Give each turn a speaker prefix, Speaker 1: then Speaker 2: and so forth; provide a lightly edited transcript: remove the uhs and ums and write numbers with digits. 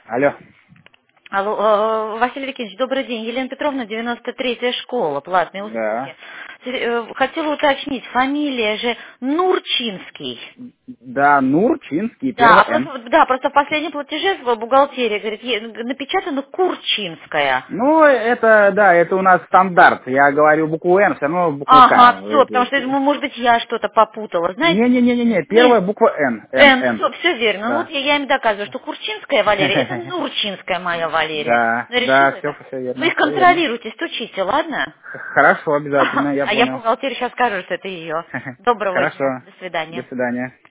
Speaker 1: Алло.
Speaker 2: Алло, Василий Викентьевич, добрый день. Елена Петровна, 93-я школа, платные
Speaker 1: Да.
Speaker 2: услуги. Хотела уточнить, фамилия же Нурчинский.
Speaker 1: Да, Нурчинский,
Speaker 2: Да,
Speaker 1: первое Н.
Speaker 2: просто в последнем платеже в бухгалтерии, говорит, напечатано Курчинская.
Speaker 1: Ну, это, да, это у нас стандарт. Я говорю букву Н, все равно букву К
Speaker 2: Ага,
Speaker 1: вы
Speaker 2: все, потому что я
Speaker 1: пишете.
Speaker 2: думаю, может быть, я что-то попутала. Знаете,
Speaker 1: Не-не-не-не-не,
Speaker 2: не,
Speaker 1: первая буква Н. Н,
Speaker 2: Н,
Speaker 1: Н.
Speaker 2: все верно. Ну вот
Speaker 1: Да.
Speaker 2: я им доказываю, что Курчинская Валерия, это Нурчинская моя Валерия.
Speaker 1: Да,
Speaker 2: Ну, решила
Speaker 1: да,
Speaker 2: это.
Speaker 1: все
Speaker 2: Вы
Speaker 1: верно,
Speaker 2: их
Speaker 1: все верно.
Speaker 2: контролируйте, стучите, ладно?
Speaker 1: Хорошо, обязательно, я
Speaker 2: А я
Speaker 1: понял.
Speaker 2: бухгалтерии сейчас скажу, что это ее. Доброго
Speaker 1: Хорошо.
Speaker 2: дня. До
Speaker 1: До
Speaker 2: свидания.
Speaker 1: свидания.